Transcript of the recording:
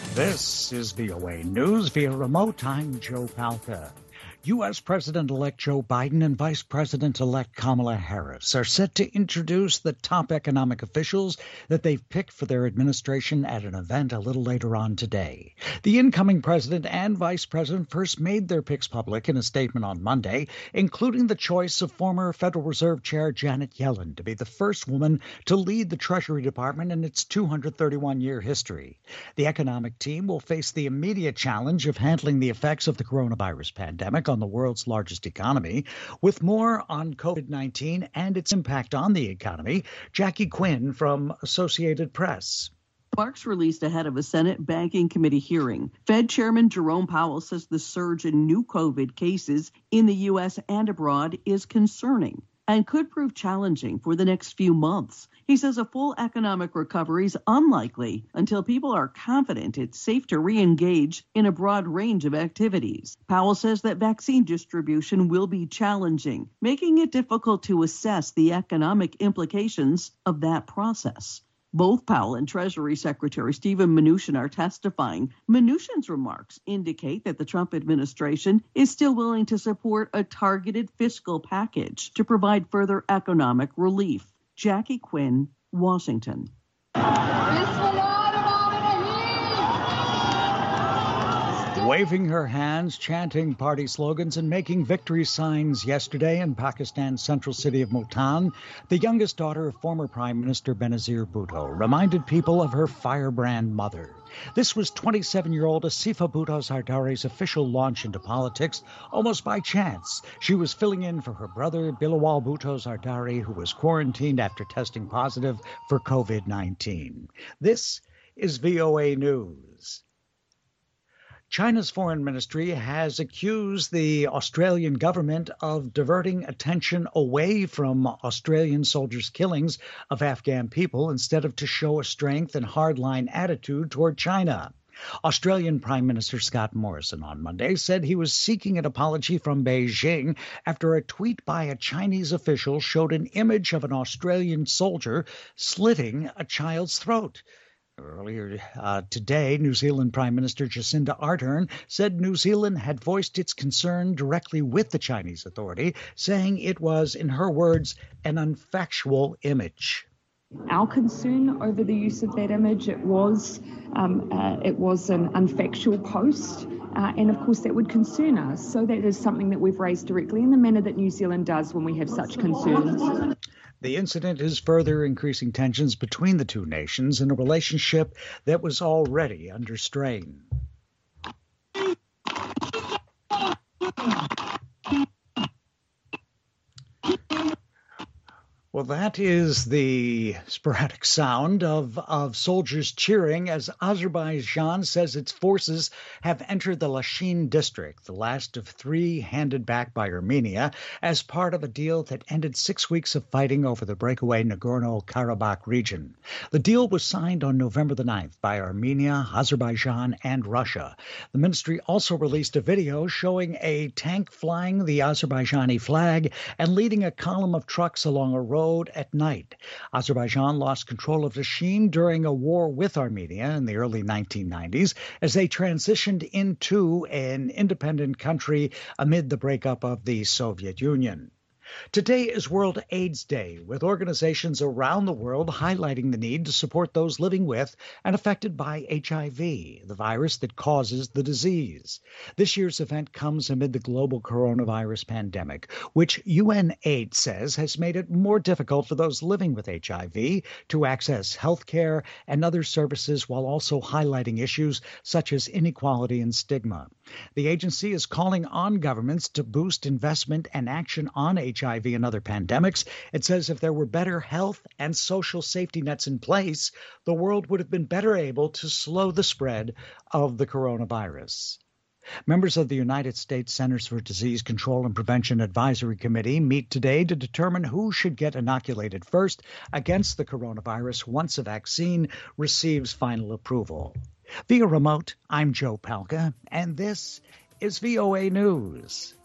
This is VOA News via remote. I'm Joe Palca. U.S. President-elect Joe Biden and Vice President-elect Kamala Harris are set to introduce the top economic officials that they've picked for their administration at an event a little later on today. The incoming president and vice president first made their picks public in a statement on Monday, including the choice of former Federal Reserve Chair Janet Yellen to be the first woman to lead the Treasury Department in its 231-year history. The economic team will face the immediate challenge of handling the effects of the coronavirus pandemic on the world's largest economy. With more on COVID-19 and its impact on the economy, Jackie Quinn from Associated Press. Remarks released ahead of a Senate Banking Committee hearing. Fed Chairman Jerome Powell says the surge in new COVID cases in the U.S. and abroad is concerning and could prove challenging for the next few months. He says a full economic recovery is unlikely until people are confident it's safe to re-engage in a broad range of activities. Powell says that vaccine distribution will be challenging, making it difficult to assess the economic implications of that process. Both Powell and Treasury Secretary Steven Mnuchin are testifying. Mnuchin's remarks indicate that the Trump administration is still willing to support a targeted fiscal package to provide further economic relief. Jackie Quinn, Washington. Waving her hands, chanting party slogans, and making victory signs yesterday in Pakistan's central city of Multan, the youngest daughter of former Prime Minister Benazir Bhutto reminded people of her firebrand mother. This was 27-year-old Asifa Bhutto Zardari's official launch into politics almost by chance. She was filling in for her brother, Bilawal Bhutto Zardari, who was quarantined after testing positive for COVID-19. This is VOA News. China's foreign ministry has accused the Australian government of diverting attention away from Australian soldiers' killings of Afghan people instead of to show a strength and hardline attitude toward China. Australian Prime Minister Scott Morrison on Monday said he was seeking an apology from Beijing after a tweet by a Chinese official showed an image of an Australian soldier slitting a child's throat. Earlier today, New Zealand Prime Minister Jacinda Ardern said New Zealand had voiced its concern directly with the Chinese authority, saying it was, in her words, an unfactual image. Our concern over the use of that image, it was an unfactual post, and of course that would concern us. So that is something that we've raised directly in the manner that New Zealand does when we have such concerns. The incident is further increasing tensions between the two nations in a relationship that was already under strain. Well, that is the sporadic sound of soldiers cheering as Azerbaijan says its forces have entered the Lashin district, the last of three handed back by Armenia, as part of a deal that ended 6 weeks of fighting over the breakaway Nagorno-Karabakh region. The deal was signed on November the 9th by Armenia, Azerbaijan, and Russia. The ministry also released a video showing a tank flying the Azerbaijani flag and leading a column of trucks along a road at night. Azerbaijan lost control of Lashin during a war with Armenia in the early 1990s as they transitioned into an independent country amid the breakup of the Soviet Union. Today is World AIDS Day, with organizations around the world highlighting the need to support those living with and affected by HIV, the virus that causes the disease. This year's event comes amid the global coronavirus pandemic, which UNAIDS says has made it more difficult for those living with HIV to access health care and other services while also highlighting issues such as inequality and stigma. The agency is calling on governments to boost investment and action on HIV and other pandemics. It says if there were better health and social safety nets in place, the world would have been better able to slow the spread of the coronavirus. Members of the United States Centers for Disease Control and Prevention Advisory Committee meet today to determine who should get inoculated first against the coronavirus once a vaccine receives final approval. Via remote, I'm Joe Palca, and this is VOA News.